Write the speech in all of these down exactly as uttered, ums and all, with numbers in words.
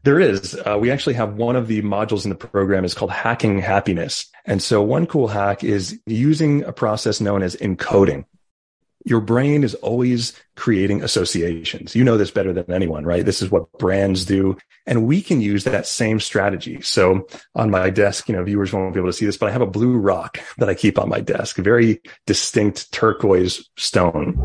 There is. Uh, we actually have one of the modules in the program is called Hacking Happiness. And so one cool hack is using a process known as encoding. Your brain is always creating associations. You know this better than anyone, right? This is what brands do. And we can use that same strategy. So on my desk, you know, viewers won't be able to see this, but I have a blue rock that I keep on my desk, a very distinct turquoise stone.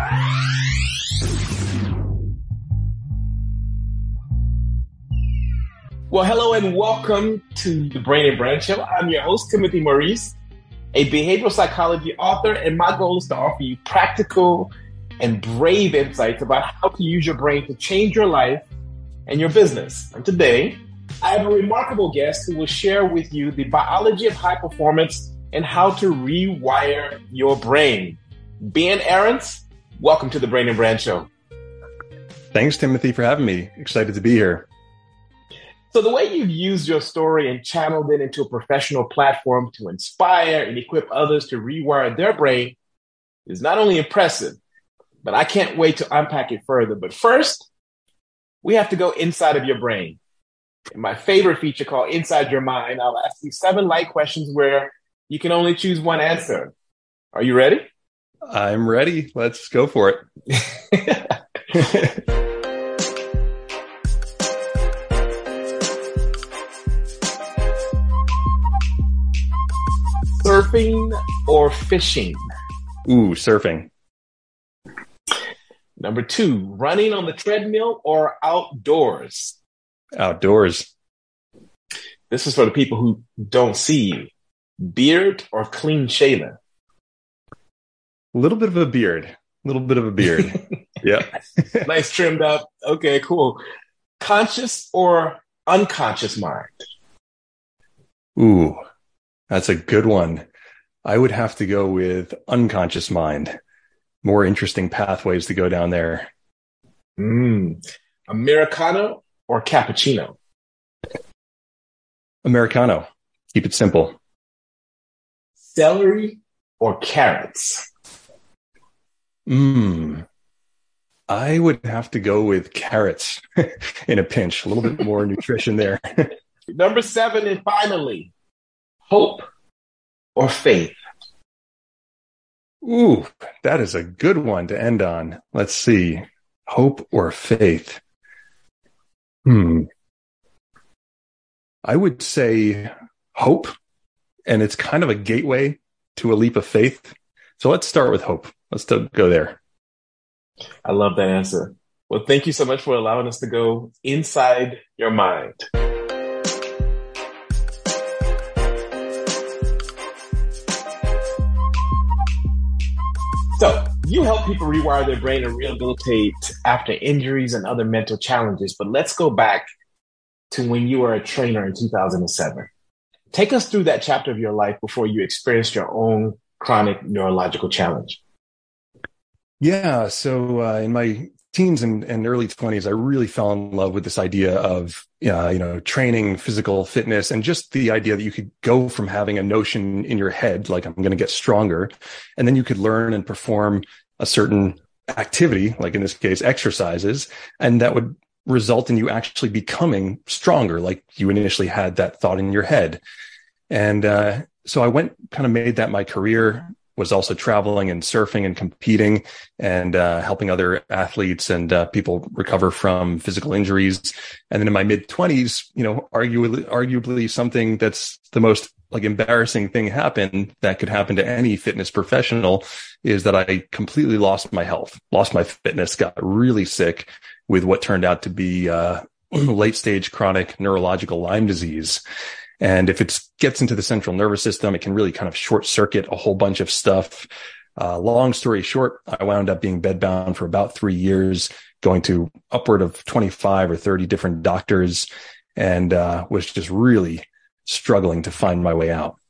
Well, hello and welcome to the Brain and Brand Show. I'm your host, Timothy Maurice, a behavioral psychology author, and my goal is to offer you practical and brave insights about how to use your brain to change your life and your business. And today, I have a remarkable guest who will share with you the biology of high performance and how to rewire your brain. Ben Aarons, welcome to the Brain and Brand Show. Thanks, Timothy, for having me. Excited to be here. So the way you've used your story and channeled it into a professional platform to inspire and equip others to rewire their brain is not only impressive, but I can't wait to unpack it further. But first, we have to go inside of your brain. In my favorite feature called Inside Your Mind, I'll ask you seven light questions where you can only choose one answer. Are you ready? I'm ready. Let's go for it. Surfing or fishing? Ooh, surfing. Number two, running on the treadmill or outdoors? Outdoors. This is for the people who don't see you. Beard or clean shaven? A little bit of a beard. A little bit of a beard. Yeah. Nice trimmed up. Okay, cool. Conscious or unconscious mind? Ooh. That's a good one. I would have to go with unconscious mind. More interesting pathways to go down there. Mm. Americano or cappuccino? Americano. Keep it simple. Celery or carrots? Mmm. I would have to go with carrots in a pinch. A little bit more nutrition there. Number seven, and finally, hope or faith? Ooh, that is a good one to end on. Let's see. Hope or faith? Hmm. I would say hope, and it's kind of a gateway to a leap of faith. So let's start with hope. Let's go there. I love that answer. Well, thank you so much for allowing us to go inside your mind. So you help people rewire their brain and rehabilitate after injuries and other mental challenges. But let's go back to when you were a trainer in two thousand seven. Take us through that chapter of your life before you experienced your own chronic neurological challenge. Yeah. So uh, in my teens and, and early twenties, I really fell in love with this idea of, uh, you know, training, physical fitness, and just the idea that you could go from having a notion in your head, like I'm going to get stronger, and then you could learn and perform a certain activity, like in this case, exercises, and that would result in you actually becoming stronger, like you initially had that thought in your head. And uh, so I went, kind of made that my career. Was also traveling and surfing and competing and uh, helping other athletes and uh, people recover from physical injuries. And then in my mid twenties, you know, arguably, arguably something that's the most like embarrassing thing happened that could happen to any fitness professional is that I completely lost my health, lost my fitness, got really sick with what turned out to be uh, late stage chronic neurological Lyme disease. And if it gets into the central nervous system, it can really kind of short circuit a whole bunch of stuff. Uh, long story short, I wound up being bedbound for about three years, going to upward of twenty-five or thirty different doctors, and uh, was just really struggling to find my way out.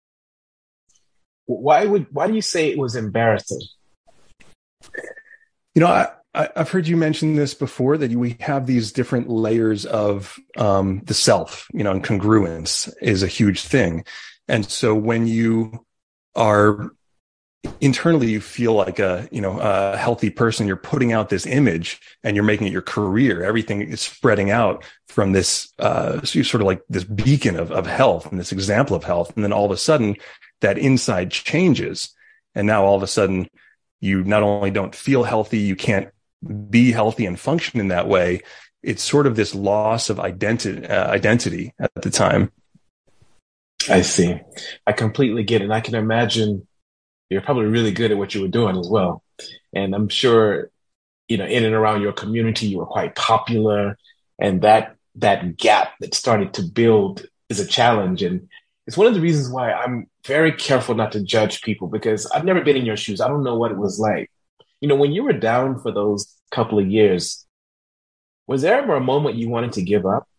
Why would, why do you say it was embarrassing? You know, I, I, I've heard you mention this before, that we have these different layers of um, the self, you know, and congruence is a huge thing. And so when you are internally you feel like a, you know, a healthy person. You're putting out this image and you're making it your career. Everything is spreading out from this, uh, so you're sort of like this beacon of, of health and this example of health. And then all of a sudden that inside changes. And now all of a sudden you not only don't feel healthy, you can't be healthy and function in that way. It's sort of this loss of identity, uh, identity at the time. I see. I completely get it. And I can imagine you're probably really good at what you were doing as well. And I'm sure, you know, in and around your community, you were quite popular, and that, that gap that started to build is a challenge. And it's one of the reasons why I'm very careful not to judge people, because I've never been in your shoes. I don't know what it was like. You know, when you were down for those couple of years, was there ever a moment you wanted to give up?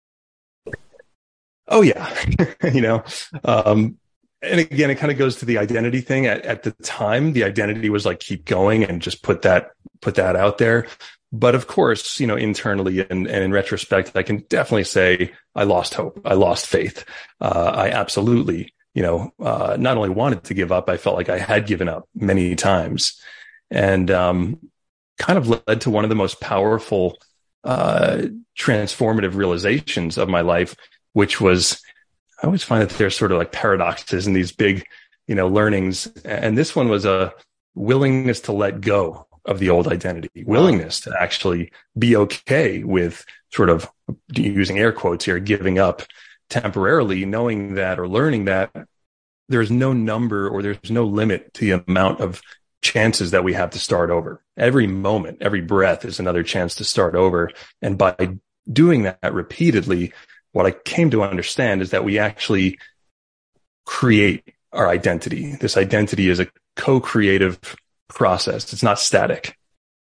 Oh yeah. you know, um, and again, it kind of goes to the identity thing. At, at the time, the identity was like, keep going and just put that, put that out there. But of course, you know, internally and, and in retrospect, I can definitely say I lost hope. I lost faith. Uh, I absolutely, you know, uh, not only wanted to give up, I felt like I had given up many times, and, um, kind of led to one of the most powerful, uh, transformative realizations of my life, which was, I always find that there's sort of like paradoxes in these big, you know, learnings. And this one was a willingness to let go of the old identity, willingness to actually be okay with sort of, using air quotes here, giving up temporarily, knowing that or learning that there's no number or there's no limit to the amount of chances that we have to start over. Every moment, every breath is another chance to start over. And by doing that repeatedly, what I came to understand is that we actually create our identity. This identity is a co-creative process. It's not static.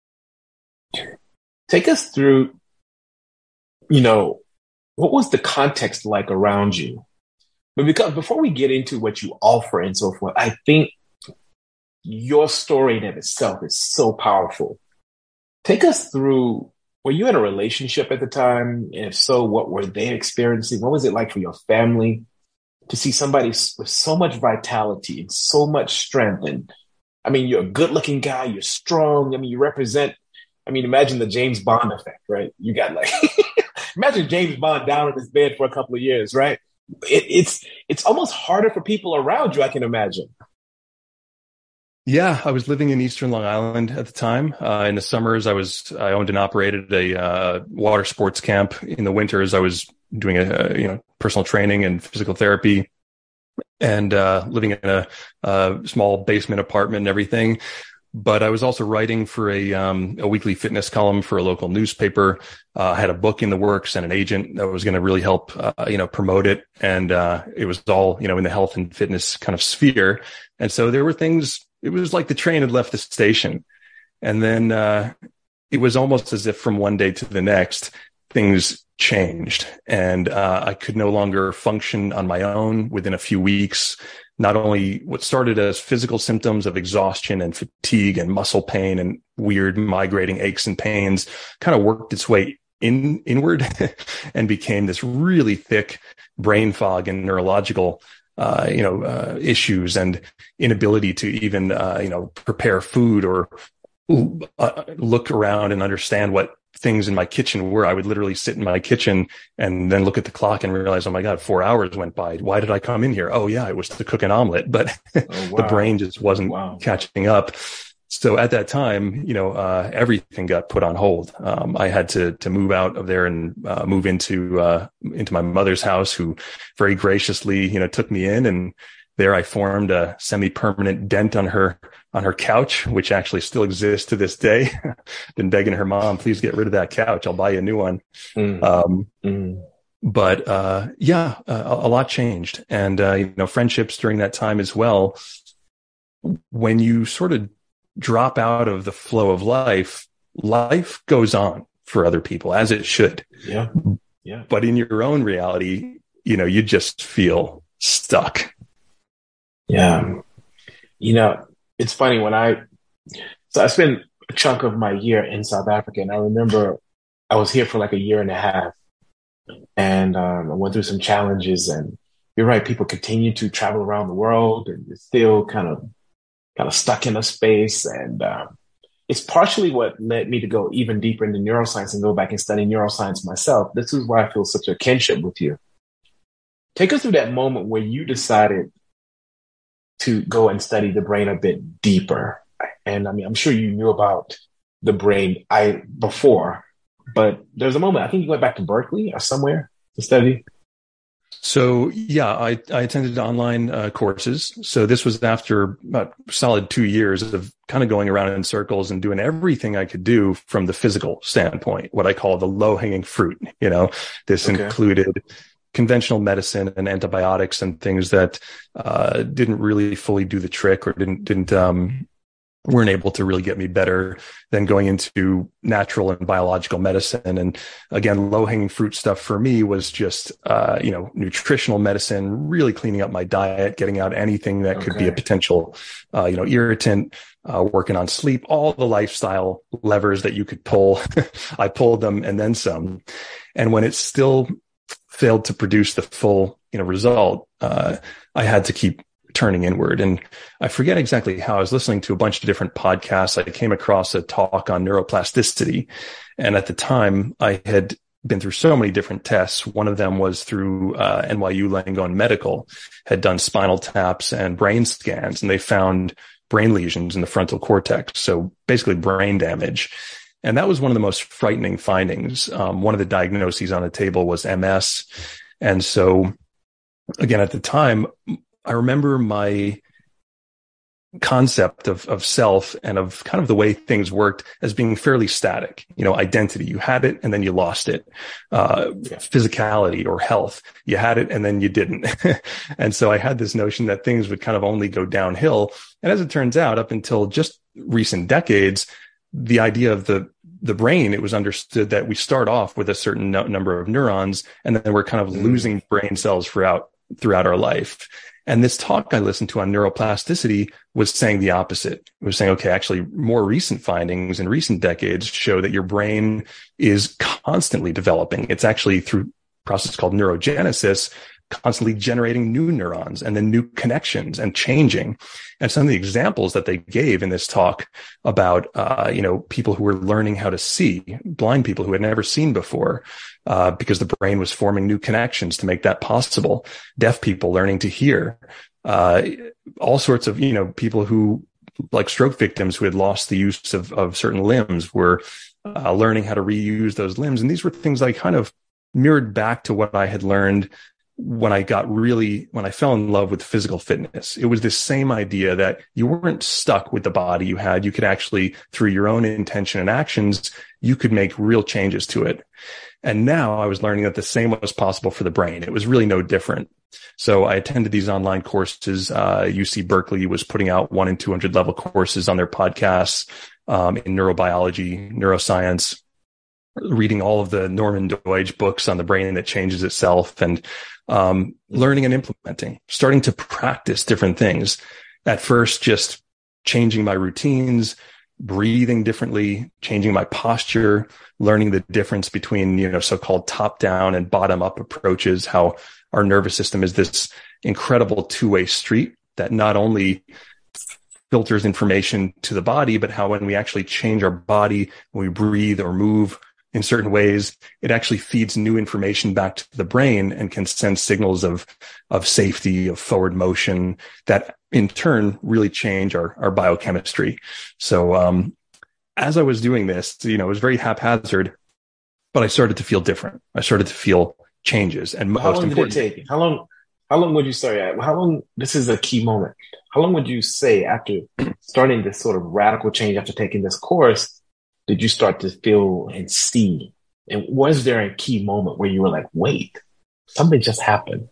Take us through, you know, what was the context like around you? But because before we get into what you offer and so forth, I think your story in of itself is so powerful. Take us through, were you in a relationship at the time? And if so, what were they experiencing? What was it like for your family to see somebody with so much vitality and so much strength? And I mean, you're a good looking guy. You're strong. I mean, you represent, I mean, imagine the James Bond effect, right? You got like, imagine James Bond down in his bed for a couple of years, right? It, it's, it's almost harder for people around you, I can imagine. Yeah, I was living in Eastern Long Island at the time. Uh, in the summers, I was I owned and operated a uh, water sports camp. In the winters, I was doing a, you know personal training and physical therapy, and uh, living in a, a small basement apartment and everything. But I was also writing for a um, a weekly fitness column for a local newspaper. Uh, I had a book in the works and an agent that was going to really help uh, you know promote it, and uh, it was all you know in the health and fitness kind of sphere. And so there were things. It was like the train had left the station, and then uh, it was almost as if from one day to the next, things changed, and uh, I could no longer function on my own within a few weeks. Not only what started as physical symptoms of exhaustion and fatigue and muscle pain and weird migrating aches and pains kind of worked its way in inward and became this really thick brain fog and neurological Uh, you know, uh, issues and inability to even, uh, you know, prepare food or uh, look around and understand what things in my kitchen were. I would literally sit in my kitchen and then look at the clock and realize, oh my God, four hours went by. Why did I come in here? Oh yeah, it was to cook an omelet, but oh, wow. The brain just wasn't wow. catching up. So at that time, you know, uh, everything got put on hold. Um, I had to, to move out of there and, uh, move into, uh, into my mother's house, who very graciously, you know, took me in, and there I formed a semi-permanent dent on her, on her couch, which actually still exists to this day. Been begging her mom, please get rid of that couch. I'll buy you a new one. Mm. Um, mm. But, uh, yeah, uh, a, a lot changed, and, uh, you know, friendships during that time as well. When you sort of drop out of the flow of life, life goes on for other people, as it should. Yeah. Yeah. But in your own reality, you know, you just feel stuck. Yeah. You know, it's funny when I, so I spent a chunk of my year in South Africa, and I remember I was here for like a year and a half, and um, I went through some challenges, and you're right, people continue to travel around the world, and it's still kind of kind of stuck in a space. And um, it's partially what led me to go even deeper into neuroscience and go back and study neuroscience myself. This is why I feel such a kinship with you. Take us through that moment where you decided to go and study the brain a bit deeper. And I mean, I'm sure you knew about the brain I before, but there's a moment, I think you went back to Berkeley or somewhere to study. So yeah, I, I attended online uh, courses. So this was after about solid two years of kind of going around in circles and doing everything I could do from the physical standpoint, what I call the low hanging fruit. You know, this okay. included conventional medicine and antibiotics and things that uh, didn't really fully do the trick or didn't, didn't, um, weren't able to really get me better than going into natural and biological medicine. And again, low hanging fruit stuff for me was just, uh, you know, nutritional medicine, really cleaning up my diet, getting out anything that okay. could be a potential, uh, you know, irritant, uh, working on sleep, all the lifestyle levers that you could pull. I pulled them and then some. And when it still failed to produce the full, you know, result, uh, I had to keep turning inward. And I forget exactly how. I was listening to a bunch of different podcasts. I came across a talk on neuroplasticity. And at the time, I had been through so many different tests. One of them was through uh, N Y U Langone Medical, had done spinal taps and brain scans, and they found brain lesions in the frontal cortex. So basically brain damage. And that was one of the most frightening findings. Um, one of the diagnoses on the table was M S. And so again, at the time, I remember my concept of, of self and of kind of the way things worked as being fairly static. You know, identity, you had it and then you lost it. Uh, physicality or health, you had it and then you didn't. And so I had this notion that things would kind of only go downhill. And as it turns out, up until just recent decades, the idea of the the brain, it was understood that we start off with a certain no- number of neurons, and then we're kind of losing brain cells throughout throughout our life. And this talk I listened to on neuroplasticity was saying the opposite. It was saying, okay, actually more recent findings in recent decades show that your brain is constantly developing. It's actually through a process called neurogenesis, constantly generating new neurons and then new connections and changing. And some of the examples that they gave in this talk about, uh, you know, people who were learning how to see, blind people who had never seen before, uh, because the brain was forming new connections to make that possible. Deaf people learning to hear, uh, all sorts of, you know, people who, like stroke victims who had lost the use of, of certain limbs were uh, learning how to reuse those limbs. And these were things I kind of mirrored back to what I had learned when I got really, when I fell in love with physical fitness. It was this same idea that you weren't stuck with the body you had. You could actually, through your own intention and actions, you could make real changes to it. And now I was learning that the same was possible for the brain. It was really no different. So I attended these online courses. Uh, U C Berkeley was putting out one and two hundred level courses on their podcasts, um, in neurobiology, neuroscience, reading all of the Norman Doidge books on the brain that changes itself, and um, learning and implementing, starting to practice different things. At first, just changing my routines, breathing differently, changing my posture, learning the difference between, you know, so-called top-down and bottom-up approaches, how our nervous system is this incredible two-way street that not only filters information to the body, but how when we actually change our body, when we breathe or move in certain ways, it actually feeds new information back to the brain and can send signals of, of safety, of forward motion that in turn really change our, our biochemistry. So, um, as I was doing this, you know, it was very haphazard, but I started to feel different. I started to feel changes. And how most long important, did it take? How long, how long would you say, how long, this is a key moment. How long would you say after starting this sort of radical change, after taking this course, did you start to feel and see? And was there a key moment where you were like, wait, something just happened?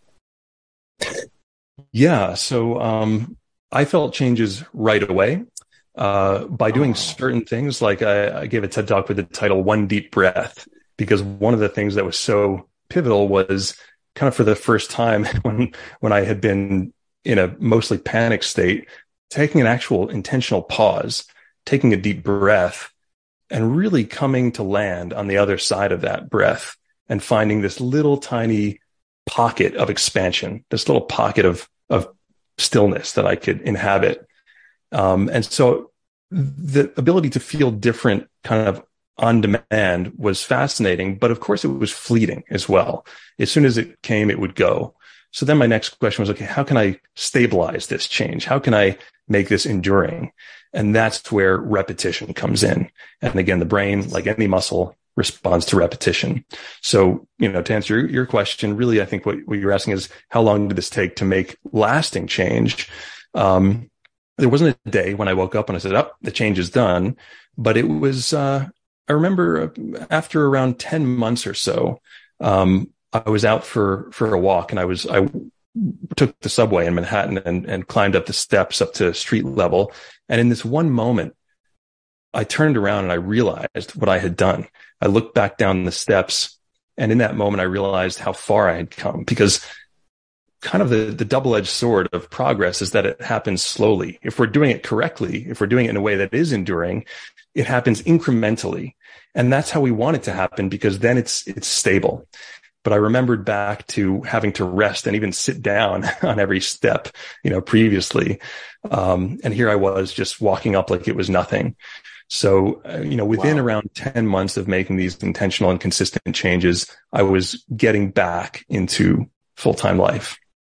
Yeah. So um, I felt changes right away uh, by doing oh. certain things. Like I, I gave a TED Talk with the title One Deep Breath, because one of the things that was so pivotal was kind of for the first time when, when I had been in a mostly panic state, taking an actual intentional pause, taking a deep breath, and really coming to land on the other side of that breath and finding this little tiny pocket of expansion, this little pocket of, of stillness that I could inhabit. Um, and so the ability to feel different kind of on demand was fascinating, but of course it was fleeting as well. As soon as it came, it would go. So then my next question was, okay, how can I stabilize this change? How can I make this enduring? And that's where repetition comes in. And again, the brain, like any muscle, responds to repetition. So, you know, to answer your, your question, really, I think what, what you're asking is, how long did this take to make lasting change? Um, there wasn't a day when I woke up and I said, oh, the change is done. But it was, uh, I remember after around ten months or so, um, I was out for, for a walk, and I was, I took the subway in Manhattan and, and climbed up the steps up to street level. And in this one moment, I turned around and I realized what I had done. I looked back down the steps, and in that moment, I realized how far I had come, because kind of the, the double-edged sword of progress is that it happens slowly. If we're doing it correctly, if we're doing it in a way that is enduring, it happens incrementally. And that's how we want it to happen, because then it's, it's stable. But I remembered back to having to rest and even sit down on every step, you know, previously. Um, and here I was just walking up like it was nothing. So, uh, you know, within wow. around ten months of making these intentional and consistent changes, I was getting back into full-time life.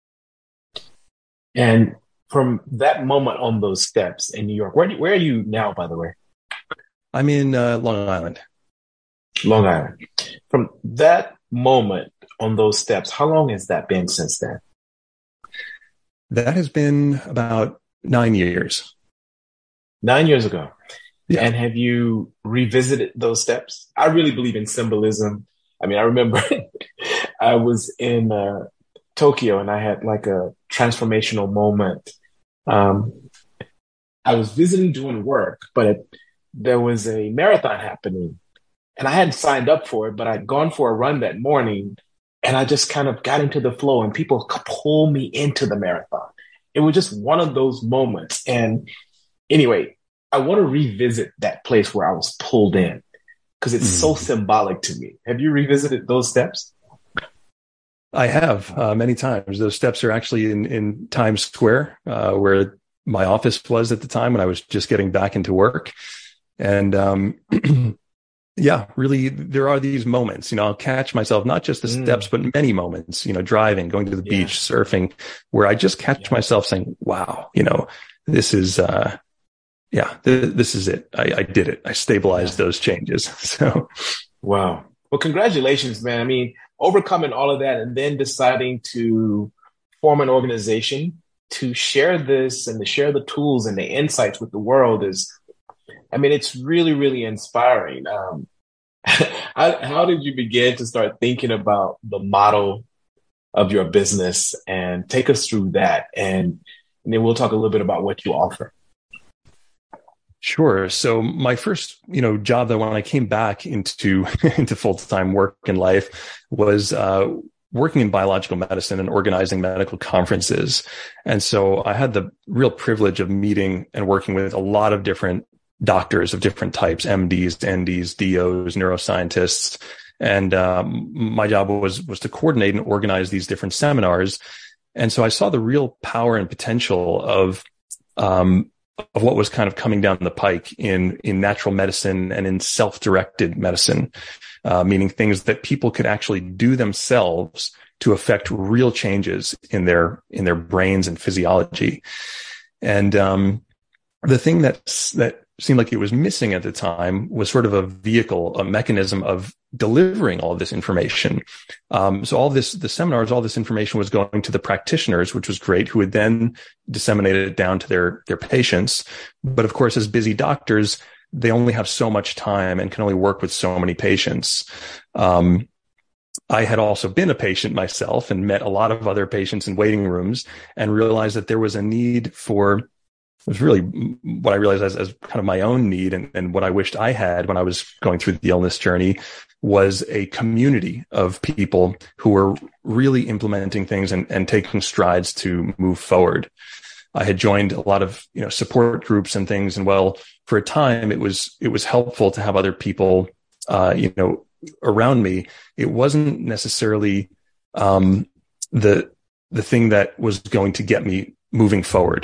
And from that moment on those steps in New York, where, where are you now, by the way? I'm in uh, Long Island. Long Island. From that moment on those steps, how long has that been since then? That has been about nine years. Nine years ago. Yeah. And have you revisited those steps? I really believe in symbolism. I mean, I remember I was in uh, Tokyo and I had like a transformational moment. Um, I was visiting doing work, but it, there was a marathon happening. And I hadn't signed up for it, but I'd gone for a run that morning, and I just kind of got into the flow, and people pulled me into the marathon. It was just one of those moments. And anyway, I want to revisit that place where I was pulled in, because it's mm. so symbolic to me. Have you revisited those steps? I have uh, many times. Those steps are actually in, in Times Square, uh, where my office was at the time when I was just getting back into work. And, um, yeah, really, there are these moments, you know, I'll catch myself, not just the mm. steps, but many moments, you know, driving, going to the yeah. beach, surfing, where I just catch yeah. myself saying, wow, you know, this is, uh, yeah, th- this is it. I, I did it. I stabilized yeah. those changes. So, wow. Well, congratulations, man. I mean, overcoming all of that and then deciding to form an organization to share this and to share the tools and the insights with the world is, I mean, it's really, really inspiring. Um, how, how did you begin to start thinking about the model of your business? And take us through that. And, and then we'll talk a little bit about what you offer. Sure. So my first, you know, job that when I came back into, into full-time work in life was, uh, working in biological medicine and organizing medical conferences. And so I had the real privilege of meeting and working with a lot of different doctors of different types, M Ds, N Ds, D Os, neuroscientists. And um, my job was, was to coordinate and organize these different seminars. And so I saw the real power and potential of, um, of what was kind of coming down the pike in, in natural medicine and in self-directed medicine, uh, meaning things that people could actually do themselves to affect real changes in their, in their brains and physiology. And, um, the thing that's, that seemed like it was missing at the time was sort of a vehicle, a mechanism of delivering all of this information. Um, so all this, the seminars, all this information was going to the practitioners, which was great, who would then disseminate it down to their, their patients. But of course, as busy doctors, they only have so much time and can only work with so many patients. Um, I had also been a patient myself and met a lot of other patients in waiting rooms and realized that there was a need for It was really what I realized as, as kind of my own need and, and what I wished I had when I was going through the illness journey was a community of people who were really implementing things and, and taking strides to move forward. I had joined a lot of, you know, support groups and things. And well, for a time, it was, it was helpful to have other people, uh, you know, around me. It wasn't necessarily, um, the, the thing that was going to get me moving forward.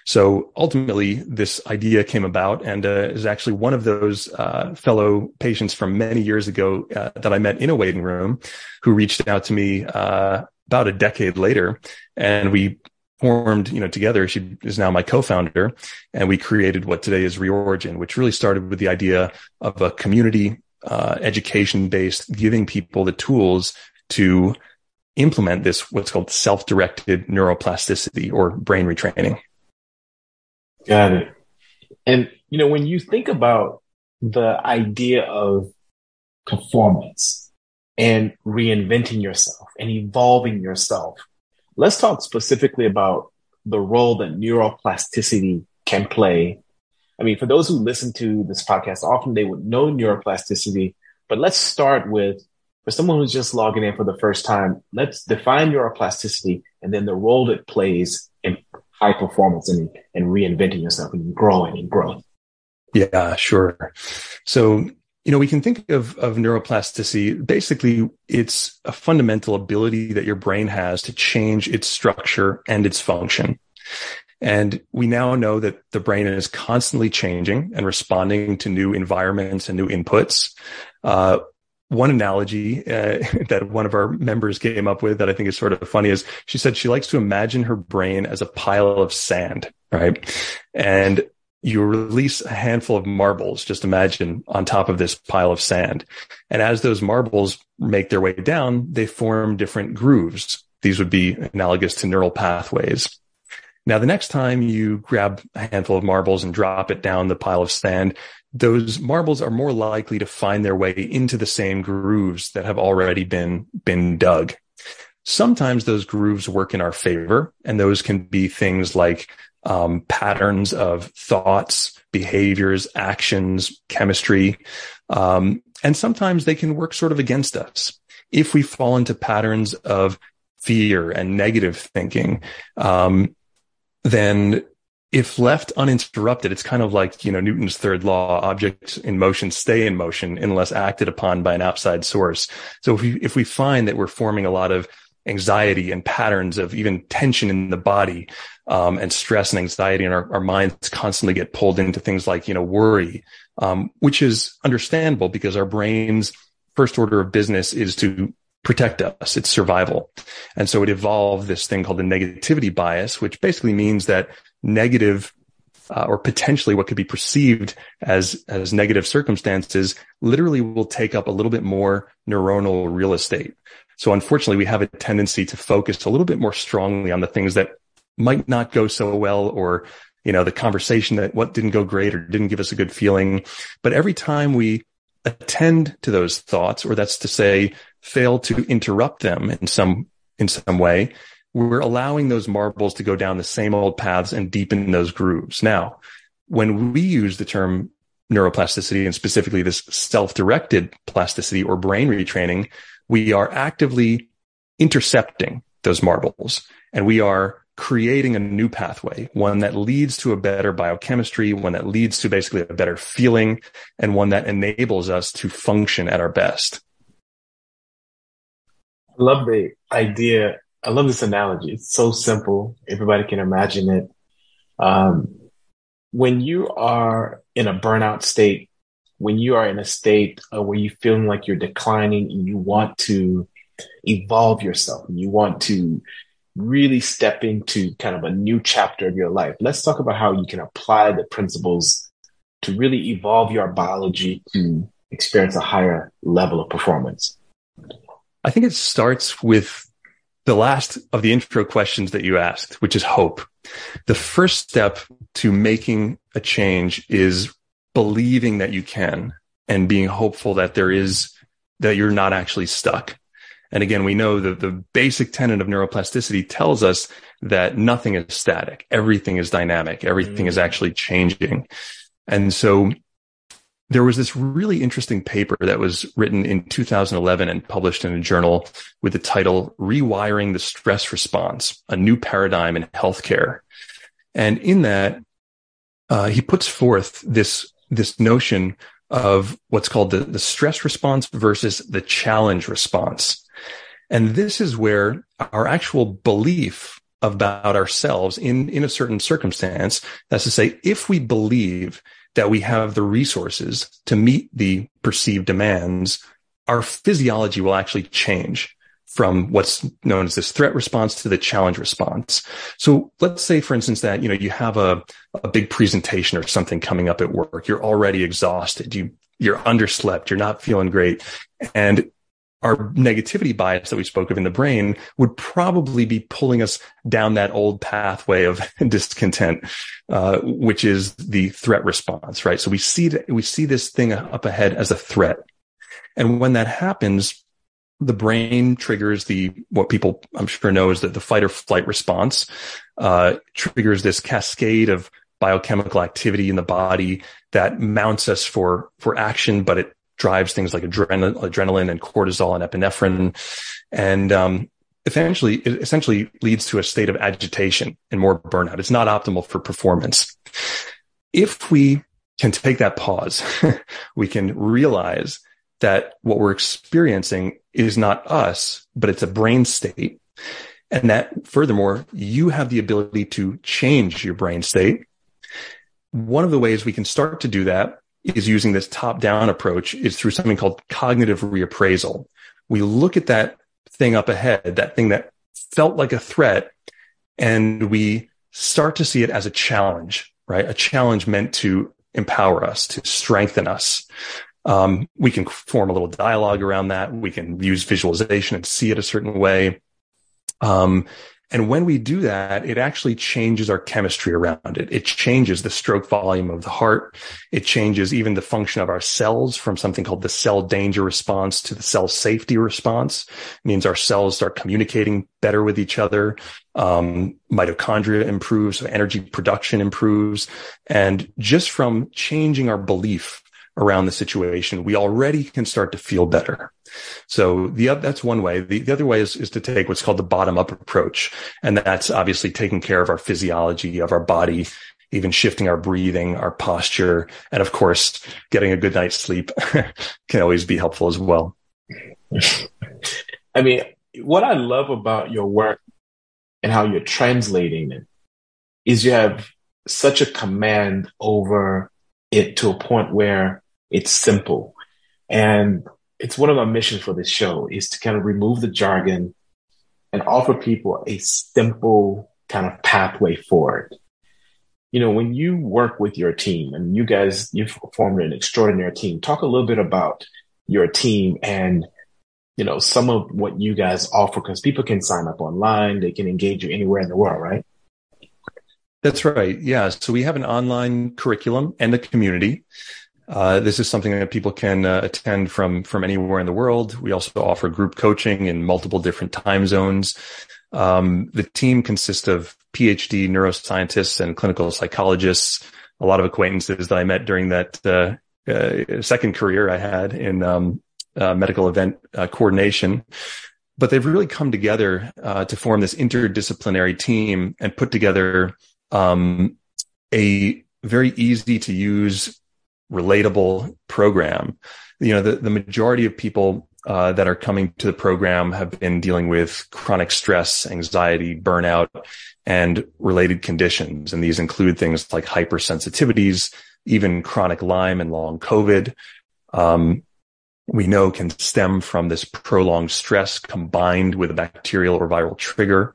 So ultimately, this idea came about and uh, is actually one of those uh, fellow patients from many years ago uh, that I met in a waiting room who reached out to me uh, about a decade later. And we formed, you know, together. She is now my co-founder, and we created what today is Reorigin, which really started with the idea of a community uh, education-based, giving people the tools to implement this, what's called self-directed neuroplasticity or brain retraining. Got it. And, you know, when you think about the idea of performance and reinventing yourself and evolving yourself, let's talk specifically about the role that neuroplasticity can play. I mean, for those who listen to this podcast, often they would know neuroplasticity, but let's start with, for someone who's just logging in for the first time, let's define neuroplasticity and then the role it plays in high performance and, and reinventing yourself and growing and growth. Yeah, sure. So, you know, we can think of, of neuroplasticity. Basically, it's a fundamental ability that your brain has to change its structure and its function. And we now know that the brain is constantly changing and responding to new environments and new inputs. Uh, One analogy uh, that one of our members came up with that I think is sort of funny is she said she likes to imagine her brain as a pile of sand, right? And you release a handful of marbles, just imagine, on top of this pile of sand. And as those marbles make their way down, they form different grooves. These would be analogous to neural pathways. Now, the next time you grab a handful of marbles and drop it down the pile of sand, those marbles are more likely to find their way into the same grooves that have already been, been dug. Sometimes those grooves work in our favor, and those can be things like um, patterns of thoughts, behaviors, actions, chemistry. Um, and sometimes they can work sort of against us. If we fall into patterns of fear and negative thinking, um, then if left uninterrupted, it's kind of like, you know, Newton's third law, objects in motion stay in motion unless acted upon by an outside source. So if we, if we find that we're forming a lot of anxiety and patterns of even tension in the body, um, and stress and anxiety, and our, our minds constantly get pulled into things like, you know, worry, um, which is understandable because our brain's first order of business is to protect us. It's survival. And so it evolved this thing called the negativity bias, which basically means that negative uh, or potentially what could be perceived as, as negative circumstances literally will take up a little bit more neuronal real estate. So unfortunately, we have a tendency to focus a little bit more strongly on the things that might not go so well, or, you know, the conversation that what didn't go great or didn't give us a good feeling. But every time we attend to those thoughts, or that's to say, fail to interrupt them in some, in some way, we're allowing those marbles to go down the same old paths and deepen those grooves. Now, when we use the term neuroplasticity, and specifically this self-directed plasticity or brain retraining, we are actively intercepting those marbles, and we are creating a new pathway, one that leads to a better biochemistry, one that leads to basically a better feeling, and one that enables us to function at our best. I love the idea. I love this analogy. It's so simple. Everybody can imagine it. Um, when you are in a burnout state, when you are in a state uh, where you're feeling like you're declining and you want to evolve yourself, and you want to really step into kind of a new chapter of your life, let's talk about how you can apply the principles to really evolve your biology to experience a higher level of performance. I think it starts with the last of the intro questions that you asked, which is hope. The first step to making a change is believing that you can, and being hopeful that there is, that you're not actually stuck. And again, we know that the basic tenet of neuroplasticity tells us that nothing is static. Everything is dynamic. Everything mm. is actually changing. And so there was this really interesting paper that was written in two thousand eleven and published in a journal with the title Rewiring the Stress Response, a New Paradigm in Healthcare. And in that, uh, he puts forth this, this notion of what's called the, the stress response versus the challenge response. And this is where our actual belief about ourselves in, in a certain circumstance. That's to say, if we believe that we have the resources to meet the perceived demands, our physiology will actually change from what's known as this threat response to the challenge response. So let's say, for instance, that, you know, you have a, a big presentation or something coming up at work. You're already exhausted. You, you're underslept. You're not feeling great. And our negativity bias that we spoke of in the brain would probably be pulling us down that old pathway of discontent, uh, which is the threat response, right? So we see that, we see this thing up ahead as a threat. And when that happens, the brain triggers the, what people I'm sure know is that the fight or flight response, uh, triggers this cascade of biochemical activity in the body that mounts us for, for action, but it drives things like adrenaline, adrenaline and cortisol and epinephrine. And, um, eventually, it essentially leads to a state of agitation and more burnout. It's not optimal for performance. If we can take that pause, we can realize that what we're experiencing is not us, but it's a brain state. And that furthermore, you have the ability to change your brain state. One of the ways we can start to do that is using this top-down approach is through something called cognitive reappraisal. We look at that thing up ahead, that thing that felt like a threat, and we start to see it as a challenge, right? A challenge meant to empower us, to strengthen us. Um, we can form a little dialogue around that. We can use visualization and see it a certain way. Um, and when we do that, it actually changes our chemistry around it. It changes the stroke volume of the heart. It changes even the function of our cells from something called the cell danger response to the cell safety response. It means our cells start communicating better with each other. Um, mitochondria improves, so energy production improves. And just from changing our belief around the situation, we already can start to feel better. So the that's one way. The, the other way is, is to take what's called the bottom-up approach. And that's obviously taking care of our physiology, of our body, even shifting our breathing, our posture, and of course, getting a good night's sleep can always be helpful as well. I mean, what I love about your work and how you're translating it is you have such a command over it to a point where it's simple. And it's one of my missions for this show is to kind of remove the jargon and offer people a simple kind of pathway forward. You know, when you work with your team, and you guys, you've formed an extraordinary team, talk a little bit about your team and, you know, some of what you guys offer, because people can sign up online. They can engage you anywhere in the world, right? That's right. Yeah. So we have an online curriculum and a community. Uh, this is something that people can uh, attend from, from anywhere in the world. We also offer group coaching in multiple different time zones. Um, the team consists of PhD neuroscientists and clinical psychologists, a lot of acquaintances that I met during that uh, uh, second career I had in um, uh, medical event uh, coordination. But they've really come together uh, to form this interdisciplinary team and put together um, a very easy to use, relatable program. You know, the, the majority of people uh, that are coming to the program have been dealing with chronic stress, anxiety, burnout, and related conditions. And these include things like hypersensitivities, even chronic Lyme and long COVID. Um, we know can stem from this prolonged stress combined with a bacterial or viral trigger.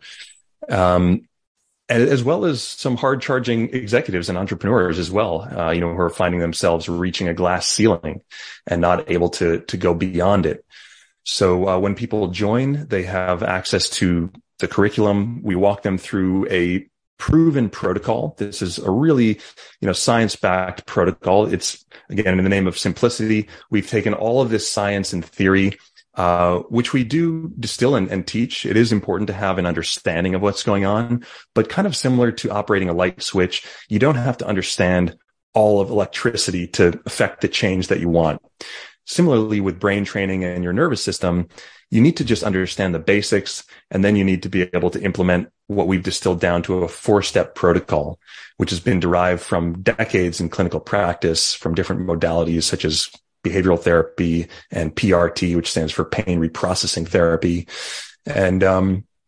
Um, as well as some hard charging executives and entrepreneurs as well, uh, you know, who are finding themselves reaching a glass ceiling and not able to, to go beyond it. So, uh, when people join, they have access to the curriculum. We walk them through a proven protocol. This is a really, you know, science-backed protocol. It's, again, in the name of simplicity. We've taken all of this science and theory, Uh, which we do distill and, and teach. It is important to have an understanding of what's going on, but kind of similar to operating a light switch, you don't have to understand all of electricity to affect the change that you want. Similarly, with brain training and your nervous system, you need to just understand the basics, and then you need to be able to implement what we've distilled down to a four-step protocol, which has been derived from decades in clinical practice from different modalities such as behavioral therapy and P R T, which stands for pain reprocessing therapy. And, um,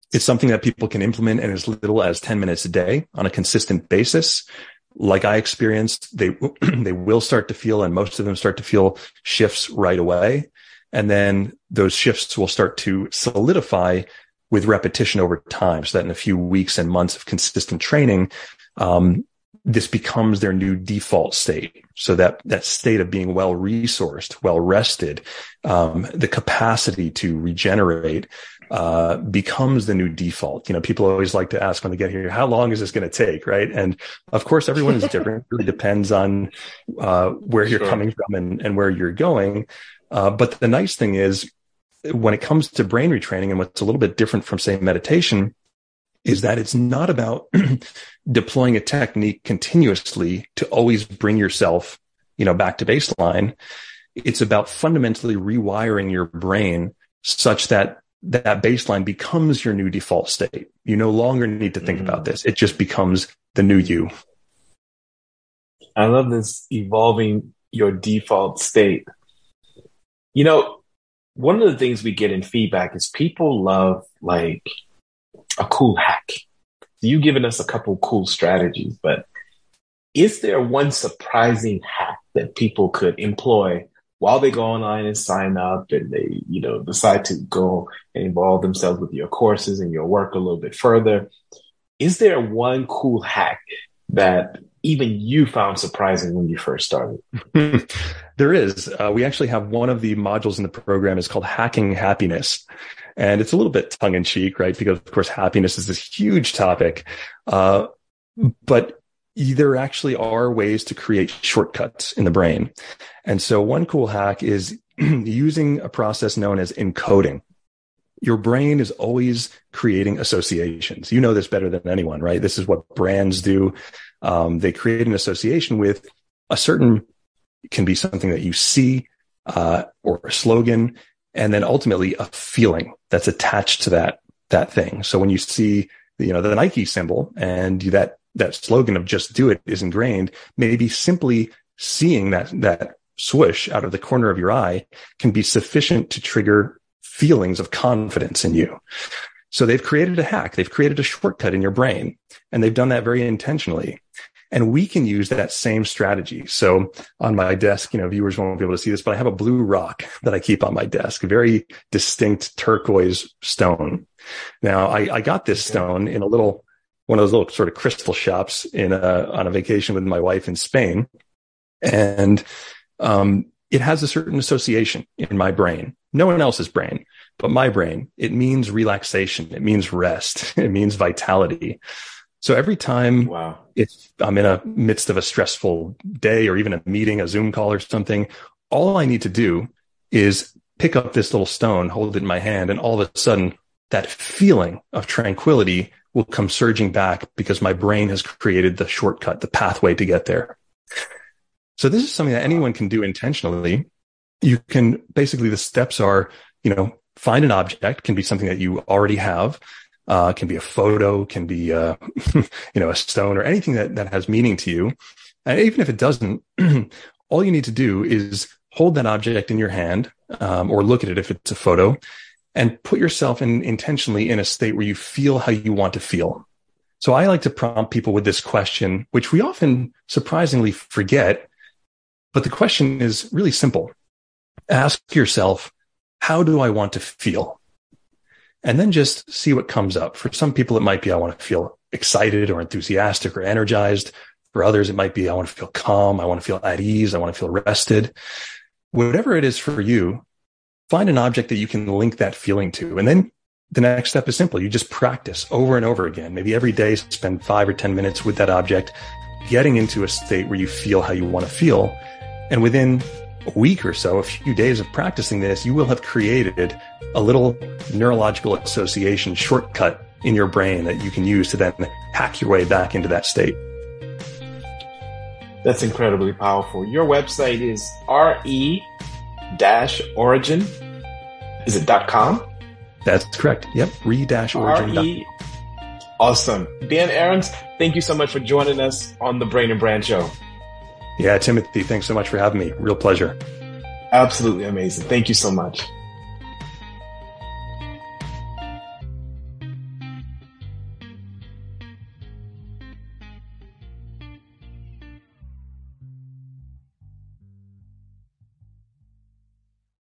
It's something that people can implement in as little as ten minutes a day on a consistent basis. Like I experienced, they, they will start to feel, and most of them start to feel shifts right away. And then those shifts will start to solidify with repetition over time, so that in a few weeks and months of consistent training, um, this becomes their new default state. So that, that state of being well resourced, well rested, um, the capacity to regenerate, uh, becomes the new default. You know, people always like to ask when they get here, how long is this going to take? Right. And of course, everyone is different. It really depends on, uh, where you're sure. coming from and, and where you're going. Uh, but the nice thing is, when it comes to brain retraining, and what's a little bit different from, say, meditation, is that it's not about deploying a technique continuously to always bring yourself, you know, back to baseline. It's about fundamentally rewiring your brain such that that baseline becomes your new default state. You no longer need to think mm. about this. It just becomes the new you. I love this, evolving your default state. You know, one of the things we get in feedback is people love like a cool hack. You've given us a couple cool strategies, but is there one surprising hack that people could employ while they go online and sign up and they, you know, decide to go and involve themselves with your courses and your work a little bit further? Is there one cool hack that even you found surprising when you first started? There is. Uh, we actually have one of the modules in the program is called Hacking Happiness. And it's a little bit tongue in cheek, right? Because of course, happiness is this huge topic. Uh, but there actually are ways to create shortcuts in the brain. And so one cool hack is using a process known as encoding. Your brain is always creating associations. You know this better than anyone, right? This is what brands do. Um, they create an association with a certain, it can be something that you see, uh, or a slogan, and then ultimately a feeling that's attached to that, that thing. So when you see, you know, the Nike symbol and you, that, that slogan of just do it is ingrained, maybe simply seeing that, that swoosh out of the corner of your eye can be sufficient to trigger feelings of confidence in you. So they've created a hack. They've created a shortcut in your brain, and they've done that very intentionally. And we can use that same strategy. So on my desk, you know, viewers won't be able to see this, but I have a blue rock that I keep on my desk, a very distinct turquoise stone. Now, I, I got this stone in a little, one of those little sort of crystal shops in a, on a vacation with my wife in Spain. And, um, it has a certain association in my brain, no one else's brain, but my brain. It means relaxation. It means rest. It means vitality. So every time wow. if I'm in a midst of a stressful day or even a meeting, a Zoom call or something, all I need to do is pick up this little stone, hold it in my hand, and all of a sudden that feeling of tranquility will come surging back because my brain has created the shortcut, the pathway to get there. So this is something that anyone can do intentionally. You can basically, the steps are, you know, find an object, can be something that you already have. Uh, can be a photo, can be, uh, you know, a stone or anything that, that has meaning to you. And even if it doesn't, all you need to do is hold that object in your hand, um, or look at it if it's a photo, and put yourself in intentionally in a state where you feel how you want to feel. So I like to prompt people with this question, which we often surprisingly forget. But the question is really simple. Ask yourself, how do I want to feel? And then just see what comes up. For some people, it might be, I want to feel excited or enthusiastic or energized. For others, it might be, I want to feel calm. I want to feel at ease. I want to feel rested. Whatever it is for you, find an object that you can link that feeling to. And then the next step is simple. You just practice over and over again. Maybe every day, spend five or ten minutes with that object, getting into a state where you feel how you want to feel. And within a week or so, a few days of practicing this, you will have created a little neurological association shortcut in your brain that you can use to then hack your way back into that state. That's incredibly powerful. Your website is re dash origin. Is it .com? That's correct. Yep. re dash origin. Re- awesome. Dan Aarons, thank you so much for joining us on the Brain and Brand Show. Yeah, Timothy, thanks so much for having me. Real pleasure. Absolutely amazing. Thank you so much.